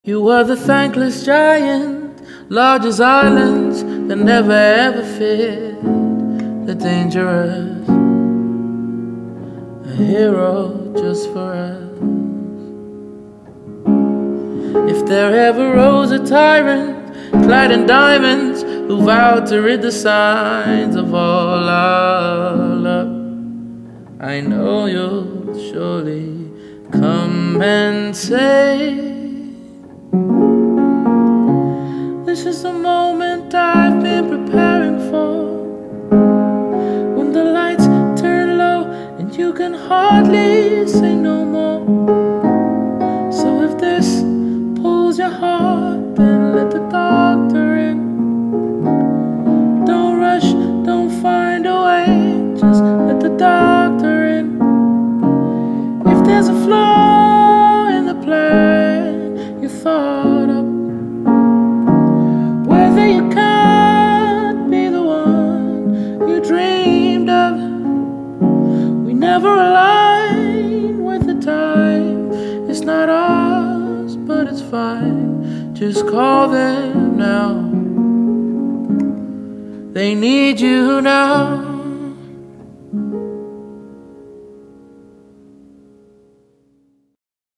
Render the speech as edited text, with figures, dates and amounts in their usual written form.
You were the thankless giant, large as islands that never ever feared the dangerous. A hero just for us. If there ever rose a tyrant, clad in diamonds, who vowed to rid the signs of all our love, I know you'll surely come and say, this is the moment I've been preparing for, when the lights turn low and you can hardly say no more. So if this pulls your heart, then let the doctor in. Don't rush, don't find a way, just let the doctor in. If there's a flaw in the plan you thought up, whether you can't be the one you dreamed of, we never align with the time. It's not ours, but it's fine. Just call them now. They need you now.